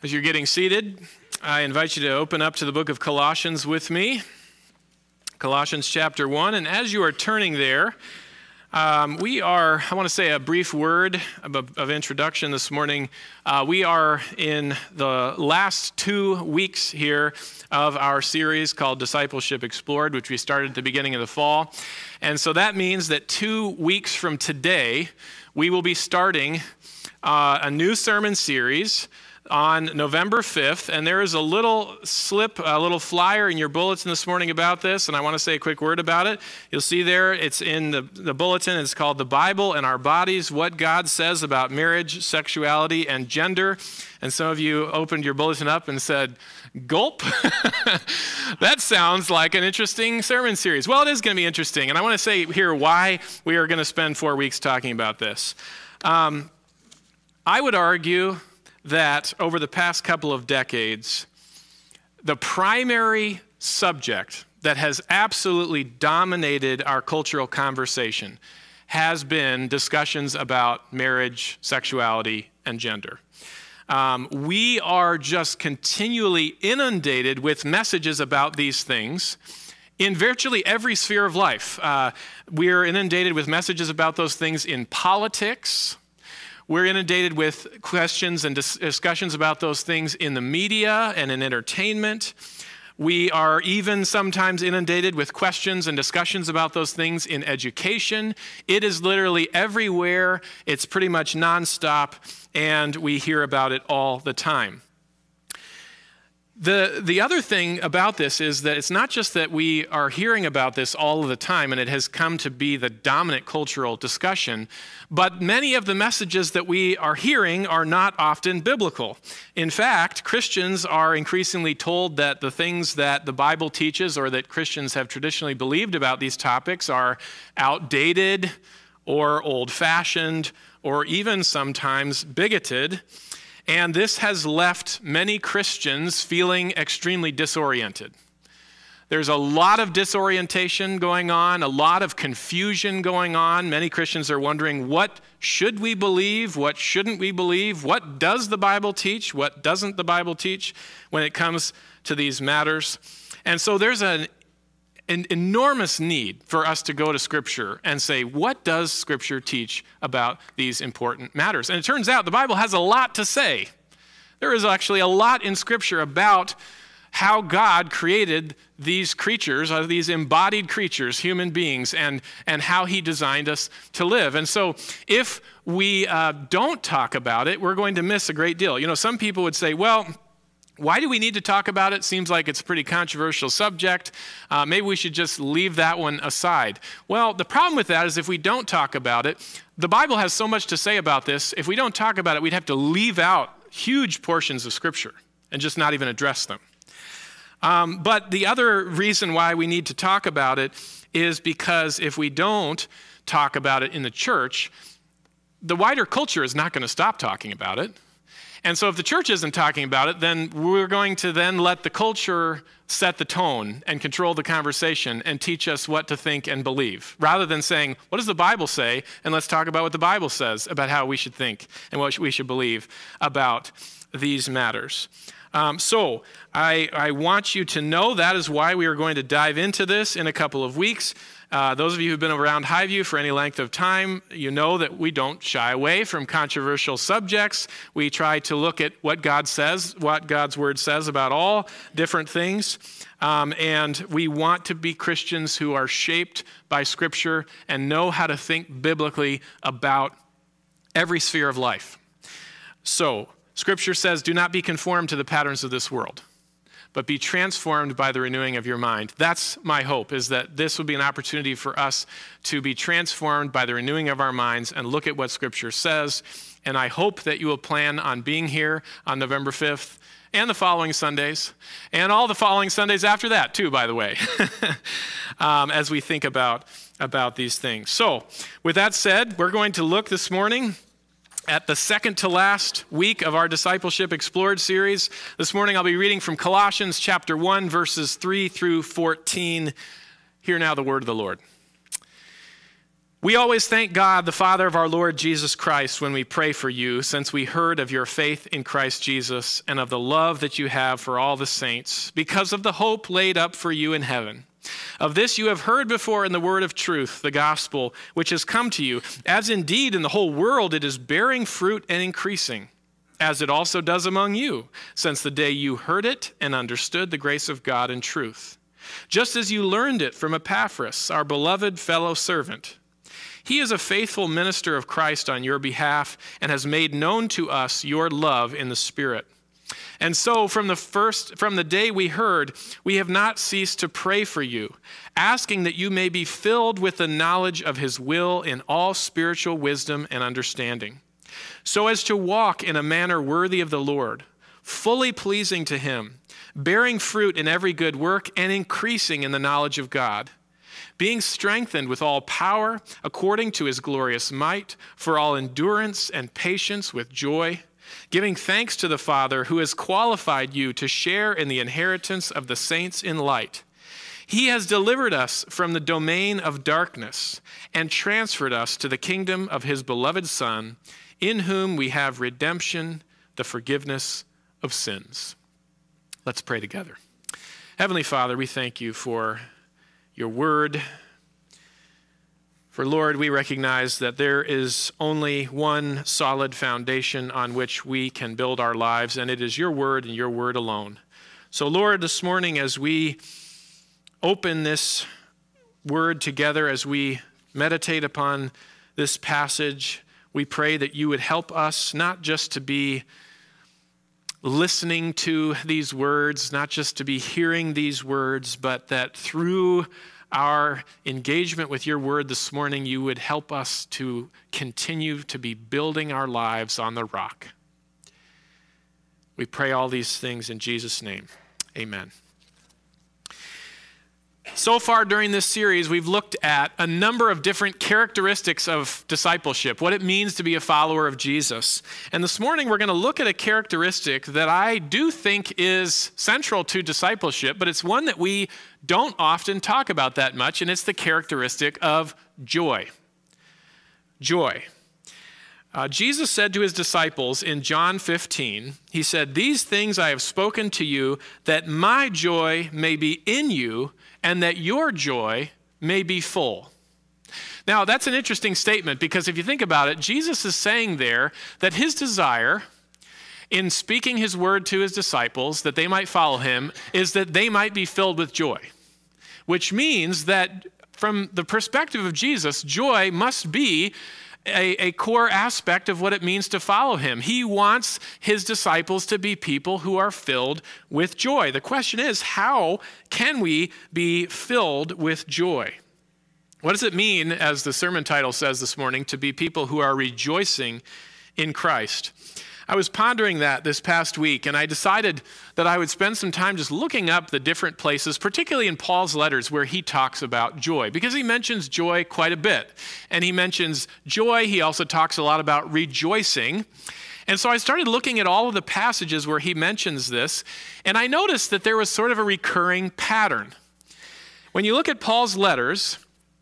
As you're getting seated, I invite you to open up to the book of Colossians with me, Colossians chapter 1. And as you are turning there, I want to say a brief word of introduction this morning. We are in the last 2 weeks here of our series called Discipleship Explored, which we started at the beginning of the fall. And so that means that 2 weeks from today, we will be starting a new sermon series on November 5th, and there is a little flyer in your bulletin this morning about this, and I want to say a quick word about it. You'll see there, it's in the bulletin. It's called The Bible and Our Bodies, What God Says About Marriage, Sexuality, and Gender. And some of you opened your bulletin up and said, gulp. That sounds like an interesting sermon series. Well, it is going to be interesting, and I want to say here why we are going to spend 4 weeks talking about this. I would argue that over the past couple of decades, the primary subject that has absolutely dominated our cultural conversation has been discussions about marriage, sexuality, and gender. We are just continually inundated with messages about these things in virtually every sphere of life. We are inundated with messages about those things in politics. We're inundated with questions and discussions about those things in the media and in entertainment. We are even sometimes inundated with questions and discussions about those things in education. It is literally everywhere. It's pretty much nonstop, and we hear about it all the time. The other thing about this is that it's not just that we are hearing about this all of the time and it has come to be the dominant cultural discussion, but many of the messages that we are hearing are not often biblical. In fact, Christians are increasingly told that the things that the Bible teaches or that Christians have traditionally believed about these topics are outdated or old-fashioned or even sometimes bigoted. And this has left many Christians feeling extremely disoriented. There's a lot of disorientation going on, a lot of confusion going on. Many Christians are wondering, what should we believe? What shouldn't we believe? What does the Bible teach? What doesn't the Bible teach when it comes to these matters? And so there's an enormous need for us to go to Scripture and say, what does Scripture teach about these important matters? And it turns out the Bible has a lot to say. There is actually a lot in Scripture about how God created these creatures, these embodied creatures, human beings, and how he designed us to live. And so if we don't talk about it, we're going to miss a great deal. You know, some people would say, well, why do we need to talk about it? Seems like it's a pretty controversial subject. Maybe we should just leave that one aside. Well, the problem with that is if we don't talk about it, the Bible has so much to say about this. If we don't talk about it, we'd have to leave out huge portions of Scripture and just not even address them. But the other reason why we need to talk about it is because if we don't talk about it in the church, the wider culture is not going to stop talking about it. And so if the church isn't talking about it, then we're going to then let the culture set the tone and control the conversation and teach us what to think and believe, rather than saying, what does the Bible say? And let's talk about what the Bible says about how we should think and what we should believe about these matters. So I want you to know that is why we are going to dive into this in a couple of weeks. Those of you who've been around Highview for any length of time, you know that we don't shy away from controversial subjects. We try to look at what God says, what God's word says about all different things. And we want to be Christians who are shaped by Scripture and know how to think biblically about every sphere of life. So, Scripture says, do not be conformed to the patterns of this world, but be transformed by the renewing of your mind. That's my hope, is that this would be an opportunity for us to be transformed by the renewing of our minds and look at what Scripture says. And I hope that you will plan on being here on November 5th and the following Sundays, and all the following Sundays after that too, by the way, as we think about these things. So with that said, we're going to look this morning at the second to last week of our Discipleship Explored series. This morning I'll be reading from Colossians chapter 1, verses 3 through 14. Hear now the word of the Lord. We always thank God, the Father of our Lord Jesus Christ, when we pray for you, since we heard of your faith in Christ Jesus and of the love that you have for all the saints, because of the hope laid up for you in heaven. Of this you have heard before in the word of truth, the gospel, which has come to you, as indeed in the whole world it is bearing fruit and increasing, as it also does among you, since the day you heard it and understood the grace of God in truth, just as you learned it from Epaphras, our beloved fellow servant. He is a faithful minister of Christ on your behalf and has made known to us your love in the Spirit. And so from the day we heard, we have not ceased to pray for you, asking that you may be filled with the knowledge of his will in all spiritual wisdom and understanding, so as to walk in a manner worthy of the Lord, fully pleasing to him, bearing fruit in every good work and increasing in the knowledge of God, being strengthened with all power according to his glorious might, for all endurance and patience with joy, giving thanks to the Father who has qualified you to share in the inheritance of the saints in light. He has delivered us from the domain of darkness and transferred us to the kingdom of his beloved Son, in whom we have redemption, the forgiveness of sins. Let's pray together. Heavenly Father, we thank you for your word. For Lord, we recognize that there is only one solid foundation on which we can build our lives, and it is your word and your word alone. So Lord, this morning as we open this word together, as we meditate upon this passage, we pray that you would help us not just to be listening to these words, not just to be hearing these words, but that through our engagement with your word this morning, you would help us to continue to be building our lives on the rock. We pray all these things in Jesus' name. Amen. So far during this series, we've looked at a number of different characteristics of discipleship, what it means to be a follower of Jesus. And this morning, we're going to look at a characteristic that I do think is central to discipleship, but it's one that we don't often talk about that much, and it's the characteristic of joy. Joy. Jesus said to his disciples in John 15, he said, "These things I have spoken to you, that my joy may be in you, and that your joy may be full." Now, that's an interesting statement, because if you think about it, Jesus is saying there that his desire in speaking his word to his disciples, that they might follow him, is that they might be filled with joy, which means that from the perspective of Jesus, joy must be a core aspect of what it means to follow him. He wants his disciples to be people who are filled with joy. The question is, how can we be filled with joy? What does it mean, as the sermon title says this morning, to be people who are rejoicing in Christ? I was pondering that this past week, and I decided that I would spend some time just looking up the different places, particularly in Paul's letters, where he talks about joy, because he mentions joy quite a bit. And he mentions joy. He also talks a lot about rejoicing. And so I started looking at all of the passages where he mentions this, and I noticed that there was sort of a recurring pattern. When you look at Paul's letters,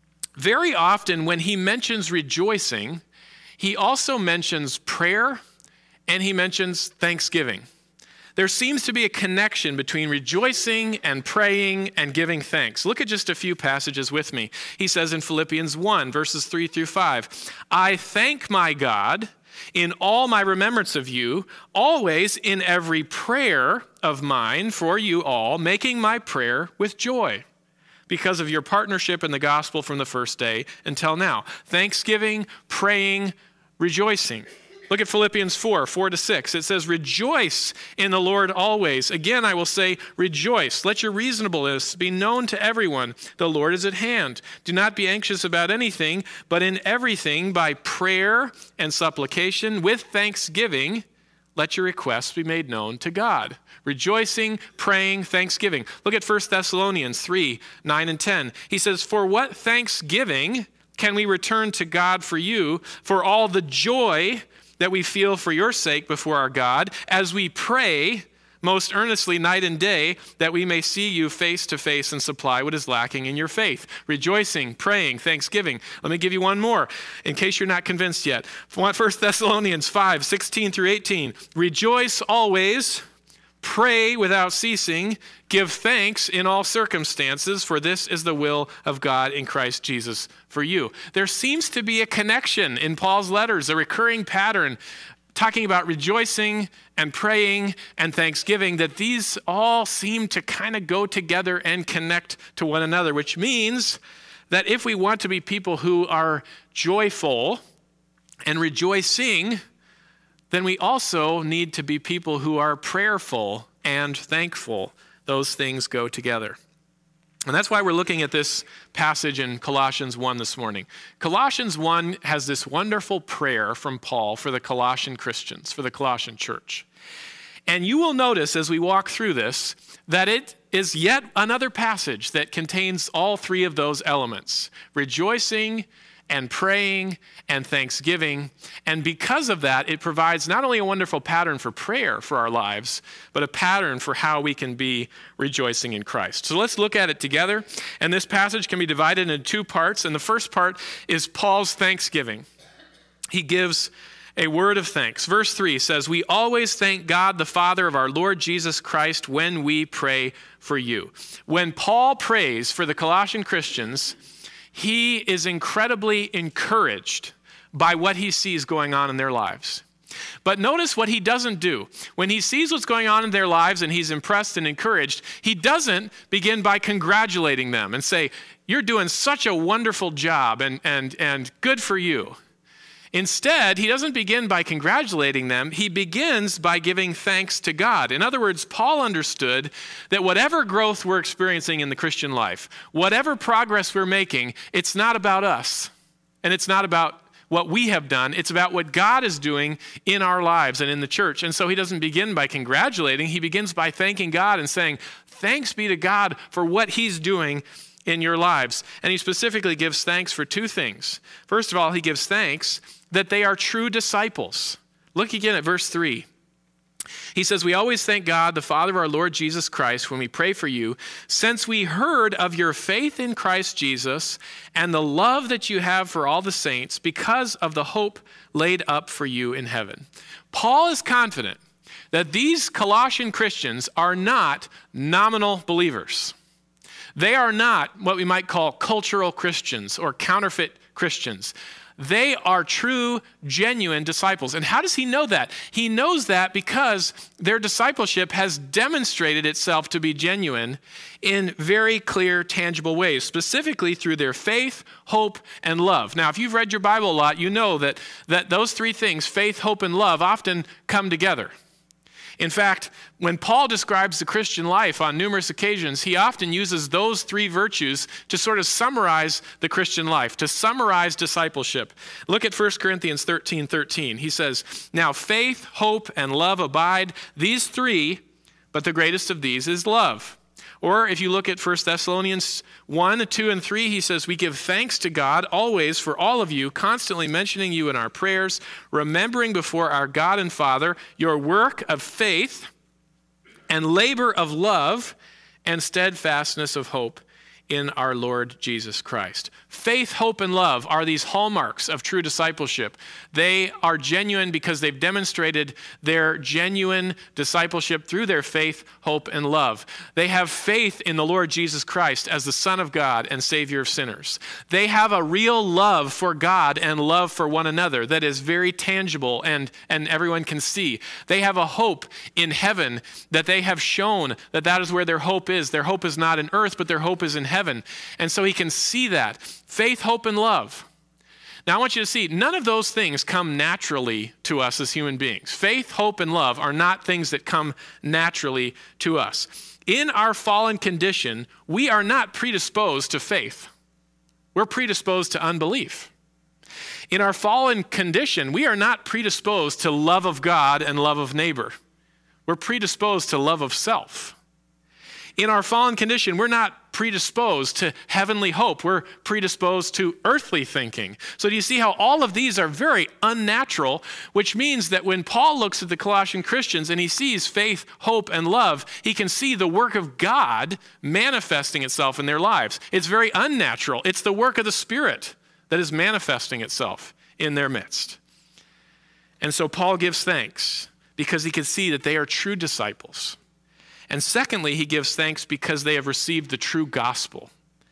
very often when he mentions rejoicing, he also mentions prayer, and he mentions thanksgiving. There seems to be a connection between rejoicing and praying and giving thanks. Look at just a few passages with me. He says in Philippians 1, verses 3 through 5, "I thank my God in all my remembrance of you, always in every prayer of mine for you all, making my prayer with joy, because of your partnership in the gospel from the first day until now." Thanksgiving, praying, rejoicing. Look at Philippians 4, 4-6. It says, "Rejoice in the Lord always. Again, I will say, rejoice. Let your reasonableness be known to everyone. The Lord is at hand. Do not be anxious about anything, but in everything, by prayer and supplication, with thanksgiving, let your requests be made known to God." Rejoicing, praying, thanksgiving. Look at 1 Thessalonians 3, 9 and 10. He says, "For what thanksgiving can we return to God for you, for all the joy that we feel for your sake before our God, as we pray most earnestly night and day, that we may see you face to face and supply what is lacking in your faith. Rejoicing, praying, thanksgiving. Let me give you one more, in case you're not convinced yet. 1 Thessalonians 5, 16 through 18. Rejoice always, pray without ceasing, give thanks in all circumstances, for this is the will of God in Christ Jesus for you. There seems to be a connection in Paul's letters, a recurring pattern, talking about rejoicing and praying and thanksgiving, that these all seem to kind of go together and connect to one another, which means that if we want to be people who are joyful and rejoicing, then we also need to be people who are prayerful and thankful. Those things go together. And that's why we're looking at this passage in Colossians 1 this morning. Colossians 1 has this wonderful prayer from Paul for the Colossian Christians, for the Colossian church. And you will notice as we walk through this that it is yet another passage that contains all three of those elements: rejoicing and praying and thanksgiving. And because of that, it provides not only a wonderful pattern for prayer for our lives, but a pattern for how we can be rejoicing in Christ. So let's look at it together. And this passage can be divided into two parts. And the first part is Paul's thanksgiving. He gives a word of thanks. Verse 3 says, "We always thank God, the Father of our Lord Jesus Christ, when we pray for you." When Paul prays for the Colossian Christians, he is incredibly encouraged by what he sees going on in their lives. But notice what he doesn't do. When he sees what's going on in their lives and he's impressed and encouraged, he doesn't begin by congratulating them and say, "You're doing such a wonderful job and good for you." Instead, he doesn't begin by congratulating them. He begins by giving thanks to God. In other words, Paul understood that whatever growth we're experiencing in the Christian life, whatever progress we're making, it's not about us. And it's not about what we have done. It's about what God is doing in our lives and in the church. And so he doesn't begin by congratulating. He begins by thanking God and saying, "Thanks be to God for what he's doing in your lives." And he specifically gives thanks for two things. First of all, he gives thanks that they are true disciples. Look again at verse 3. He says, "We always thank God, the Father of our Lord Jesus Christ, when we pray for you, since we heard of your faith in Christ Jesus and the love that you have for all the saints, because of the hope laid up for you in heaven." Paul is confident that these Colossian Christians are not nominal believers. They are not what we might call cultural Christians or counterfeit Christians. They are true, genuine disciples. And how does he know that? He knows that because their discipleship has demonstrated itself to be genuine in very clear, tangible ways, specifically through their faith, hope, and love. Now, if you've read your Bible a lot, you know that those three things, faith, hope, and love, often come together. In fact, when Paul describes the Christian life on numerous occasions, he often uses those three virtues to sort of summarize the Christian life, to summarize discipleship. Look at 1 Corinthians 13:13. He says, "Now faith, hope, and love abide, these three, but the greatest of these is love." Or if you look at 1 Thessalonians 1, 2, and 3, he says, "We give thanks to God always for all of you, constantly mentioning you in our prayers, remembering before our God and Father your work of faith and labor of love and steadfastness of hope in our Lord Jesus Christ." Faith, hope, and love are these hallmarks of true discipleship. They are genuine because they've demonstrated their genuine discipleship through their faith, hope, and love. They have faith in the Lord Jesus Christ as the Son of God and Savior of sinners. They have a real love for God and love for one another that is very tangible and everyone can see. They have a hope in heaven that they have shown that is where their hope is. Their hope is not in earth, but their hope is in heaven. And so he can see that. Faith, hope, and love. Now I want you to see, none of those things come naturally to us as human beings. Faith, hope, and love are not things that come naturally to us. In our fallen condition, we are not predisposed to faith. We're predisposed to unbelief. In our fallen condition, we are not predisposed to love of God and love of neighbor. We're predisposed to love of self. In our fallen condition, we're not predisposed to heavenly hope. We're predisposed to earthly thinking. So do you see how all of these are very unnatural, which means that when Paul looks at the Colossian Christians and he sees faith, hope, and love, he can see the work of God manifesting itself in their lives. It's very unnatural. It's the work of the Spirit that is manifesting itself in their midst. And so Paul gives thanks because he can see that they are true disciples. And secondly, he gives thanks because they have received the true gospel.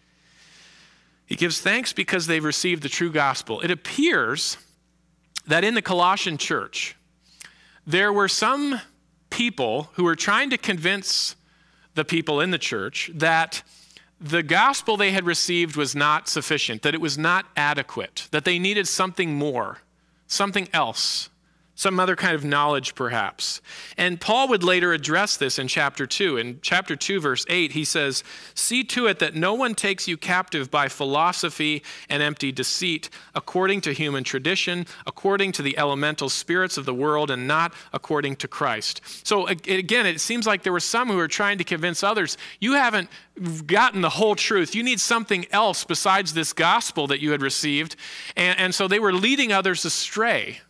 He gives thanks because they've received the true gospel. It appears that in the Colossian church, there were some people who were trying to convince the people in the church that the gospel they had received was not sufficient, that it was not adequate, that they needed something more, something else, some other kind of knowledge perhaps. And Paul would later address this in chapter 2. In chapter 2, verse 8, he says, "See to it that no one takes you captive by philosophy and empty deceit, according to human tradition, according to the elemental spirits of the world, and not according to Christ." So again, it seems like there were some who were trying to convince others, you haven't gotten the whole truth. You need something else besides this gospel that you had received. And so they were leading others astray.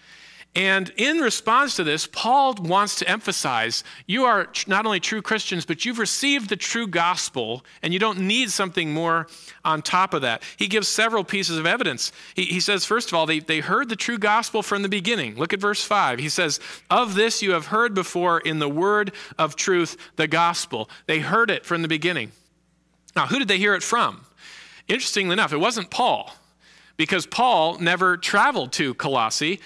And in response to this, Paul wants to emphasize, you are not only true Christians, but you've received the true gospel, and you don't need something more on top of that. He gives several pieces of evidence. He says, first of all, they heard the true gospel from the beginning. Look at verse 5. He says, "Of this you have heard before in the word of truth, the gospel." They heard it from the beginning. Now, who did they hear it from? Interestingly enough, it wasn't Paul, because Paul never traveled to Colossae.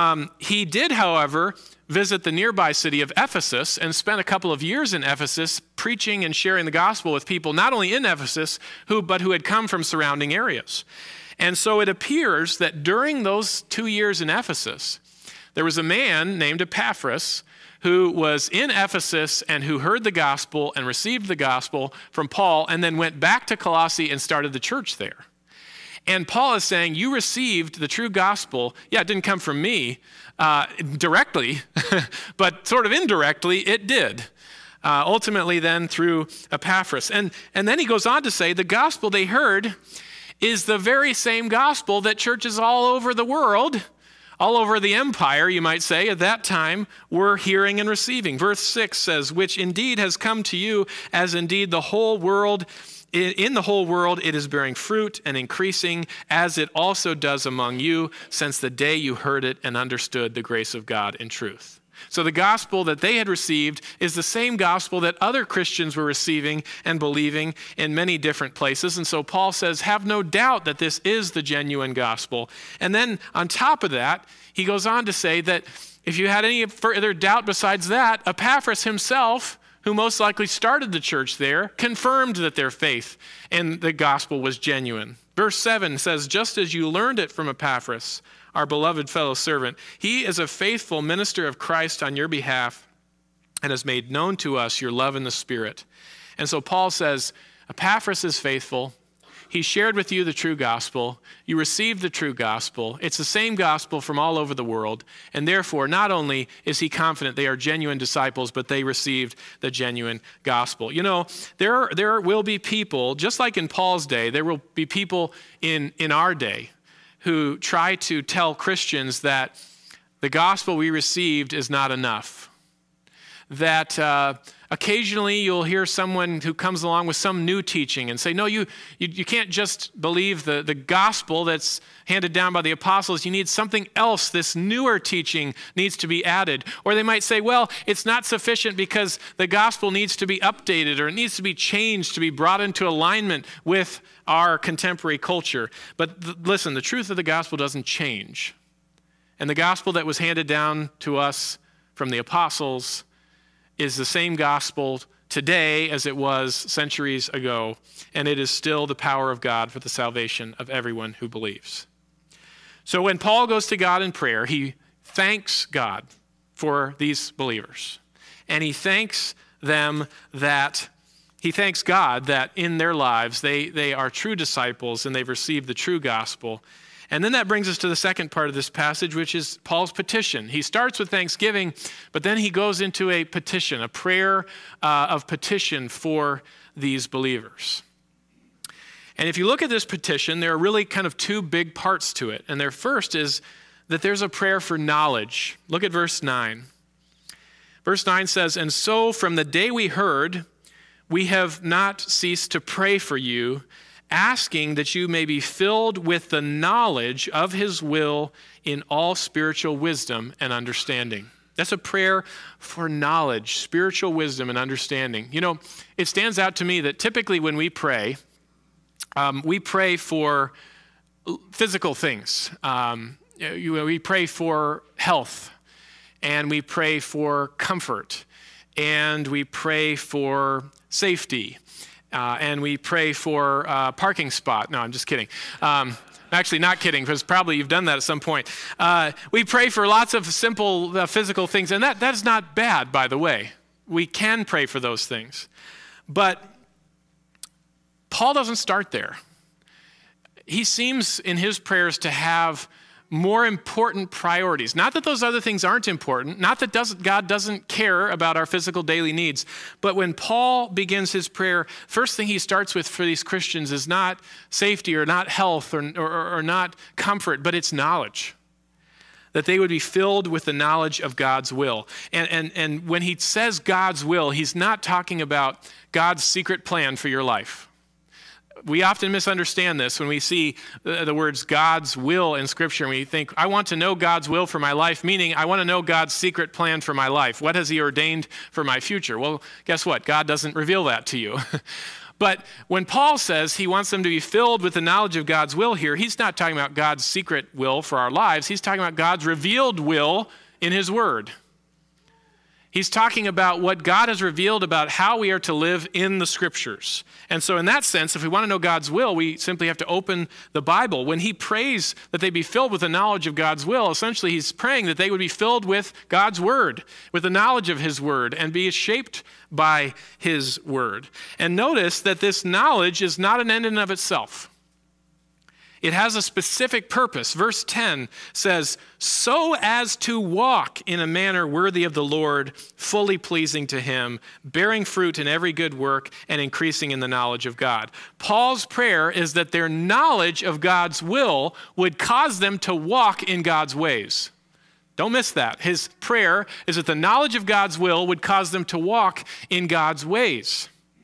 He did, however, visit the nearby city of Ephesus and spent a couple of years in Ephesus preaching and sharing the gospel with people not only in Ephesus, but who had come from surrounding areas. And so it appears that during those 2 years in Ephesus, there was a man named Epaphras who was in Ephesus and who heard the gospel and received the gospel from Paul and then went back to Colossae and started the church there. And Paul is saying, you received the true gospel. Yeah, it didn't come from me directly, but sort of indirectly it did. Ultimately then through Epaphras. And then he goes on to say the gospel they heard is the very same gospel that churches all over the world, all over the empire, you might say, at that time, were hearing and receiving. Verse 6 says, "Which indeed has come to you, as indeed the whole world in the whole world it is bearing fruit and increasing, as it also does among you, since the day you heard it and understood the grace of God in truth." So the gospel that they had received is the same gospel that other Christians were receiving and believing in many different places. And so Paul says, have no doubt that this is the genuine gospel. And then on top of that, he goes on to say that if you had any further doubt besides that, Epaphras himself, who most likely started the church there, confirmed that their faith in the gospel was genuine. Verse 7 says, "Just as you learned it from Epaphras, our beloved fellow servant, he is a faithful minister of Christ on your behalf and has made known to us your love in the Spirit." And so Paul says, Epaphras is faithful. He shared with you the true gospel. You received the true gospel. It's the same gospel from all over the world. And therefore, not only is he confident they are genuine disciples, but they received the genuine gospel. You know, there will be people, just like in Paul's day, there will be people in our day who try to tell Christians that the gospel we received is not enough. That occasionally you'll hear someone who comes along with some new teaching and say, no, you can't just believe the gospel that's handed down by the apostles. You need something else. This newer teaching needs to be added. Or they might say, well, it's not sufficient because the gospel needs to be updated or it needs to be changed to be brought into alignment with our contemporary culture. But listen, the truth of the gospel doesn't change. And the gospel that was handed down to us from the apostles is the same gospel today as it was centuries ago, and it is still the power of God for the salvation of everyone who believes. So when Paul goes to God in prayer, he thanks God for these believers, and he thanks God that in their lives they are true disciples and they've received the true gospel. And then that brings us to the second part of this passage, which is Paul's petition. He starts with thanksgiving, but then he goes into a petition, a prayer of petition for these believers. And if you look at this petition, there are really kind of two big parts to it. And their first is that there's a prayer for knowledge. Look at verse 9. Verse 9 says, "And so from the day we heard, we have not ceased to pray for you, asking that you may be filled with the knowledge of his will in all spiritual wisdom and understanding." That's a prayer for knowledge, spiritual wisdom and understanding. You know, it stands out to me that typically when we pray for physical things. We pray for health, and we pray for comfort, and we pray for safety, and we pray for a parking spot. No, I'm just kidding. Actually, not kidding, because probably you've done that at some point. We pray for lots of simple physical things, and that is not bad, by the way. We can pray for those things. But Paul doesn't start there. He seems in his prayers to have more important priorities. Not that those other things aren't important, not that God doesn't care about our physical daily needs, but when Paul begins his prayer, first thing he starts with for these Christians is not safety or not health or not comfort, but it's knowledge. That they would be filled with the knowledge of God's will. And when he says God's will, he's not talking about God's secret plan for your life. We often misunderstand this when we see the words God's will in Scripture, and we think, I want to know God's will for my life, meaning I want to know God's secret plan for my life. What has he ordained for my future? Well, guess what? God doesn't reveal that to you. But when Paul says he wants them to be filled with the knowledge of God's will here, he's not talking about God's secret will for our lives. He's talking about God's revealed will in his word. He's talking about what God has revealed about how we are to live in the Scriptures. And so in that sense, if we want to know God's will, we simply have to open the Bible. When he prays that they be filled with the knowledge of God's will, essentially he's praying that they would be filled with God's word, with the knowledge of his word, and be shaped by his word. And notice that this knowledge is not an end in and of itself. It has a specific purpose. Verse 10 says, "So as to walk in a manner worthy of the Lord, fully pleasing to him, bearing fruit in every good work, and increasing in the knowledge of God." Paul's prayer is that their knowledge of God's will would cause them to walk in God's ways. Don't miss that. His prayer is that the knowledge of God's will would cause them to walk in God's ways.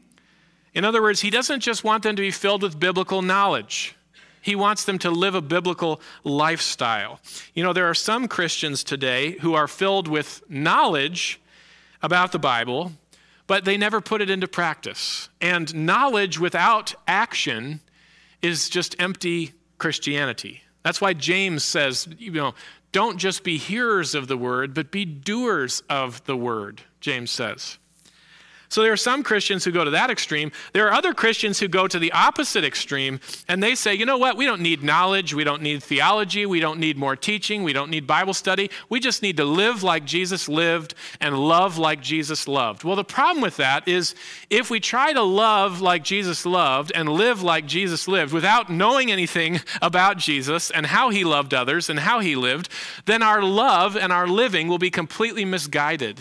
In other words, he doesn't just want them to be filled with biblical knowledge. He wants them to live a biblical lifestyle. You know, there are some Christians today who are filled with knowledge about the Bible, but they never put it into practice. And knowledge without action is just empty Christianity. That's why James says, don't just be hearers of the word, but be doers of the word, James says. So there are some Christians who go to that extreme. There are other Christians who go to the opposite extreme, and they say, you know what, we don't need knowledge, we don't need theology, we don't need more teaching, we don't need Bible study. We just need to live like Jesus lived and love like Jesus loved. Well, the problem with that is if we try to love like Jesus loved and live like Jesus lived without knowing anything about Jesus and how he loved others and how he lived, then our love and our living will be completely misguided.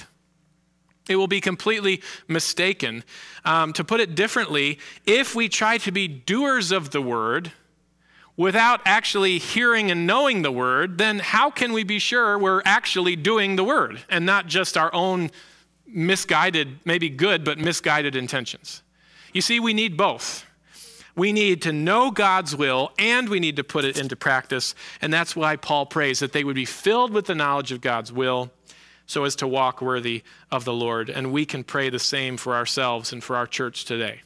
It will be completely mistaken. To put it differently, if we try to be doers of the word without actually hearing and knowing the word, then how can we be sure we're actually doing the word and not just our own misguided, maybe good, but misguided intentions? You see, we need both. We need to know God's will and we need to put it into practice. And that's why Paul prays that they would be filled with the knowledge of God's will so as to walk worthy of the Lord. And we can pray the same for ourselves and for our church today.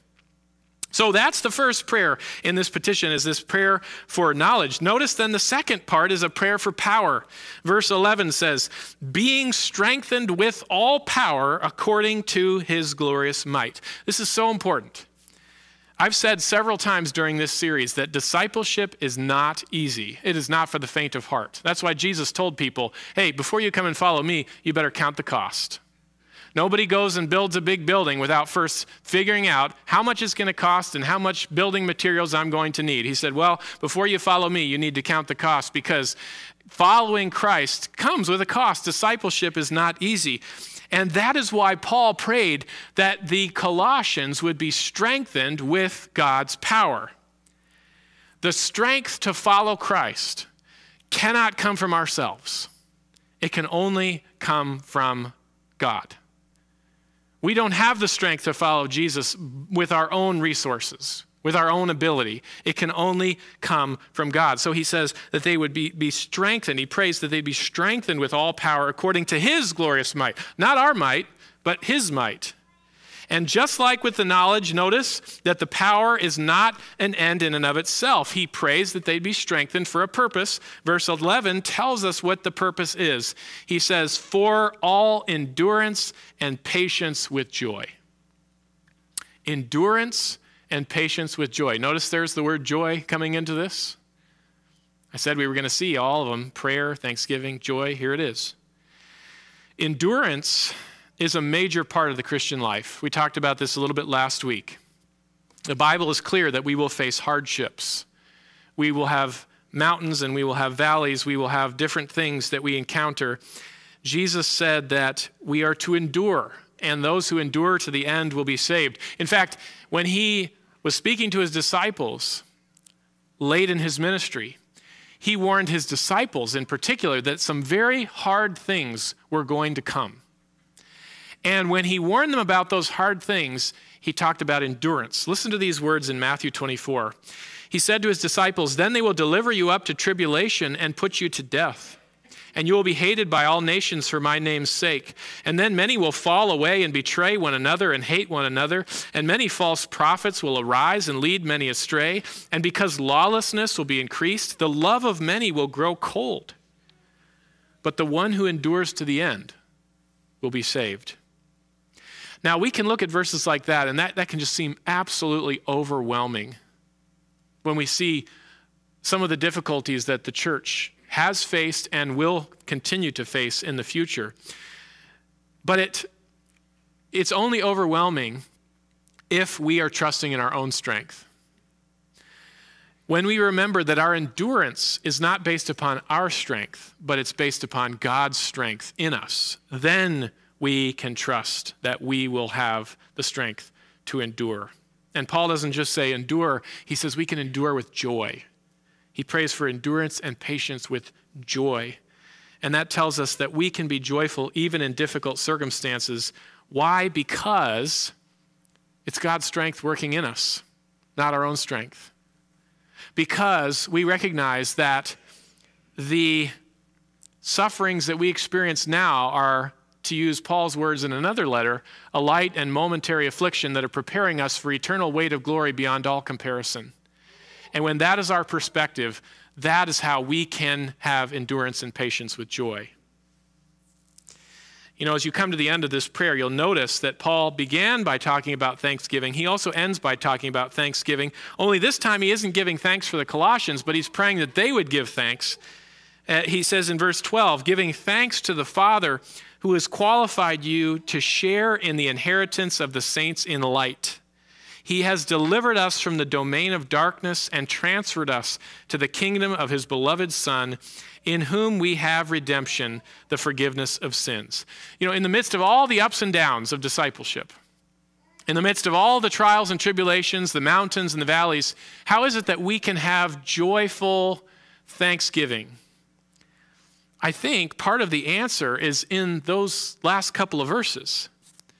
So that's the first prayer in this petition, is this prayer for knowledge. Notice then the second part is a prayer for power. Verse 11 says, being strengthened with all power according to his glorious might. This is so important. I've said several times during this series that discipleship is not easy. It is not for the faint of heart. That's why Jesus told people, hey, before you come and follow me, you better count the cost. Nobody goes and builds a big building without first figuring out how much it's going to cost and how much building materials I'm going to need. He said, well, before you follow me, you need to count the cost, because following Christ comes with a cost. Discipleship is not easy. And that is why Paul prayed that the Colossians would be strengthened with God's power. The strength to follow Christ cannot come from ourselves. It can only come from God. We don't have the strength to follow Jesus with our own resources, with our own ability. It can only come from God. So he says that they would be strengthened. He prays that they'd be strengthened with all power according to his glorious might. Not our might, but his might. And just like with the knowledge, notice that the power is not an end in and of itself. He prays that they'd be strengthened for a purpose. Verse 11 tells us what the purpose is. He says, for all endurance and patience with joy. Endurance and patience with joy. Notice there's the word joy coming into this. I said we were going to see all of them. Prayer, thanksgiving, joy. Here it is. Endurance is a major part of the Christian life. We talked about this a little bit last week. The Bible is clear that we will face hardships. We will have mountains and we will have valleys. We will have different things that we encounter. Jesus said that we are to endure, and those who endure to the end will be saved. In fact, when he was speaking to his disciples late in his ministry, he warned his disciples in particular that some very hard things were going to come. And when he warned them about those hard things, he talked about endurance. Listen to these words in Matthew 24. He said to his disciples, then they will deliver you up to tribulation and put you to death. And you will be hated by all nations for my name's sake. And then many will fall away and betray one another and hate one another. And many false prophets will arise and lead many astray. And because lawlessness will be increased, the love of many will grow cold. But the one who endures to the end will be saved. Now, we can look at verses like that, and that can just seem absolutely overwhelming when we see some of the difficulties that the church has faced and will continue to face in the future. But it's only overwhelming if we are trusting in our own strength. When we remember that our endurance is not based upon our strength, but it's based upon God's strength in us, then we can trust that we will have the strength to endure. And Paul doesn't just say endure, he says we can endure with joy. He prays for endurance and patience with joy. And that tells us that we can be joyful even in difficult circumstances. Why? Because it's God's strength working in us, not our own strength. Because we recognize that the sufferings that we experience now are, to use Paul's words in another letter, a light and momentary affliction that are preparing us for eternal weight of glory beyond all comparison. And when that is our perspective, that is how we can have endurance and patience with joy. You know, as you come to the end of this prayer, you'll notice that Paul began by talking about thanksgiving. He also ends by talking about thanksgiving. Only this time he isn't giving thanks for the Colossians, but he's praying that they would give thanks. He says in verse 12, giving thanks to the Father who has qualified you to share in the inheritance of the saints in light. He has delivered us from the domain of darkness and transferred us to the kingdom of his beloved Son, in whom we have redemption, the forgiveness of sins. You know, in the midst of all the ups and downs of discipleship, in the midst of all the trials and tribulations, the mountains and the valleys, how is it that we can have joyful thanksgiving? I think part of the answer is in those last couple of verses.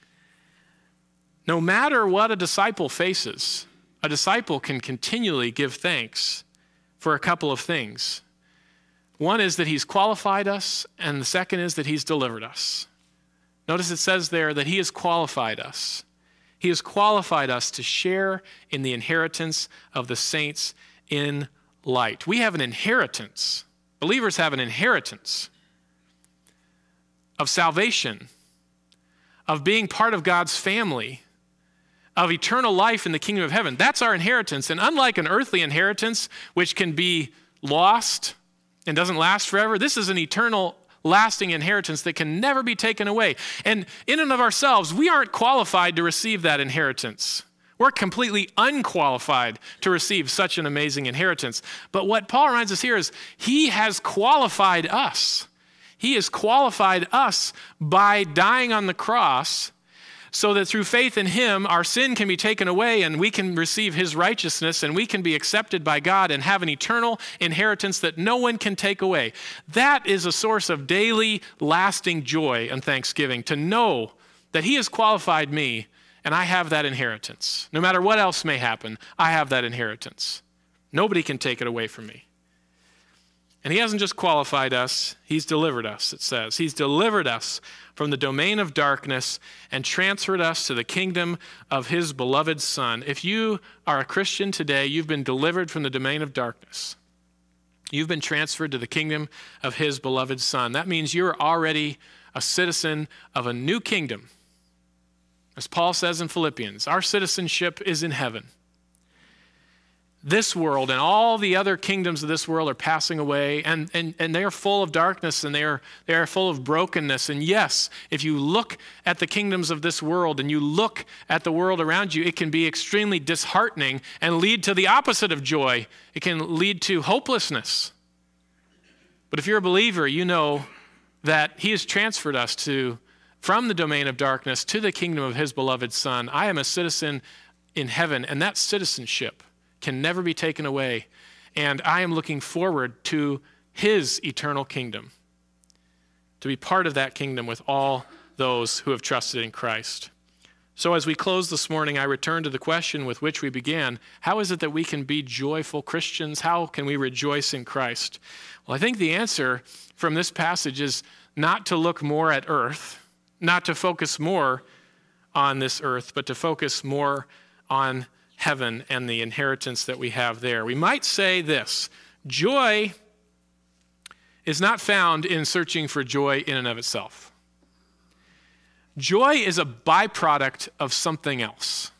No matter what a disciple faces, a disciple can continually give thanks for a couple of things. One is that he's qualified us, and the second is that he's delivered us. Notice it says there that he has qualified us. He has qualified us to share in the inheritance of the saints in light. We have an inheritance. Believers have an inheritance of salvation, of being part of God's family, of eternal life in the kingdom of heaven. That's our inheritance. And unlike an earthly inheritance, which can be lost and doesn't last forever, this is an eternal, lasting inheritance that can never be taken away. And in and of ourselves, we aren't qualified to receive that inheritance. We're completely unqualified to receive such an amazing inheritance. But what Paul reminds us here is he has qualified us. He has qualified us by dying on the cross so that through faith in him, our sin can be taken away and we can receive his righteousness and we can be accepted by God and have an eternal inheritance that no one can take away. That is a source of daily, lasting joy and thanksgiving, to know that he has qualified me and I have that inheritance. No matter what else may happen, I have that inheritance. Nobody can take it away from me. And he hasn't just qualified us, he's delivered us, it says. He's delivered us from the domain of darkness and transferred us to the kingdom of his beloved Son. If you are a Christian today, you've been delivered from the domain of darkness. You've been transferred to the kingdom of his beloved Son. That means you're already a citizen of a new kingdom. As Paul says in Philippians, our citizenship is in heaven. This world and all the other kingdoms of this world are passing away, and they are full of darkness, and they are full of brokenness. And yes, if you look at the kingdoms of this world and you look at the world around you, it can be extremely disheartening and lead to the opposite of joy. It can lead to hopelessness. But if you're a believer, you know that he has transferred us from the domain of darkness to the kingdom of his beloved Son. I am a citizen in heaven, and that citizenship can never be taken away. And I am looking forward to his eternal kingdom, to be part of that kingdom with all those who have trusted in Christ. So as we close this morning, I return to the question with which we began. How is it that we can be joyful Christians? How can we rejoice in Christ? Well, I think the answer from this passage is not to look more at earth, not to focus more on this earth, but to focus more on heaven and the inheritance that we have there. We might say this: joy is not found in searching for joy in and of itself. Joy is a byproduct of something else.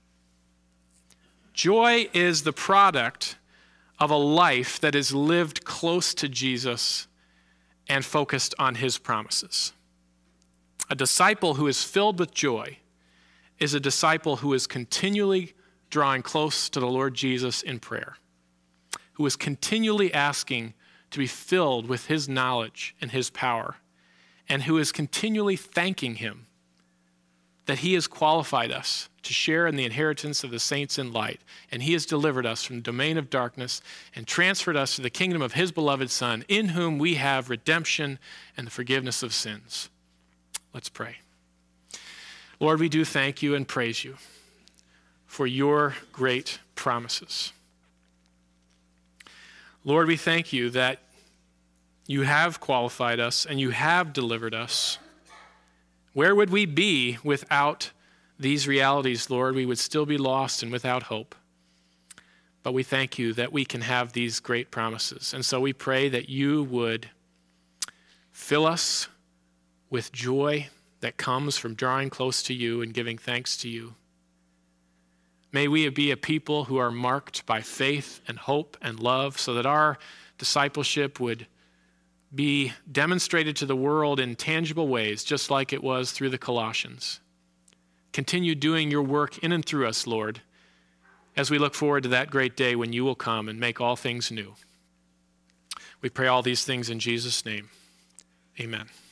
Joy is the product of a life that is lived close to Jesus and focused on his promises. A disciple who is filled with joy is a disciple who is continually drawing close to the Lord Jesus in prayer, who is continually asking to be filled with his knowledge and his power, and who is continually thanking him that he has qualified us to share in the inheritance of the saints in light, and he has delivered us from the domain of darkness and transferred us to the kingdom of his beloved Son, in whom we have redemption and the forgiveness of sins. Let's pray. Lord, we do thank you and praise you for your great promises. Lord, we thank you that you have qualified us and you have delivered us. Where would we be without these realities, Lord? We would still be lost and without hope. But we thank you that we can have these great promises. And so we pray that you would fill us with joy that comes from drawing close to you and giving thanks to you. May we be a people who are marked by faith and hope and love, so that our discipleship would be demonstrated to the world in tangible ways, just like it was through the Colossians. Continue doing your work in and through us, Lord, as we look forward to that great day when you will come and make all things new. We pray all these things in Jesus' name. Amen.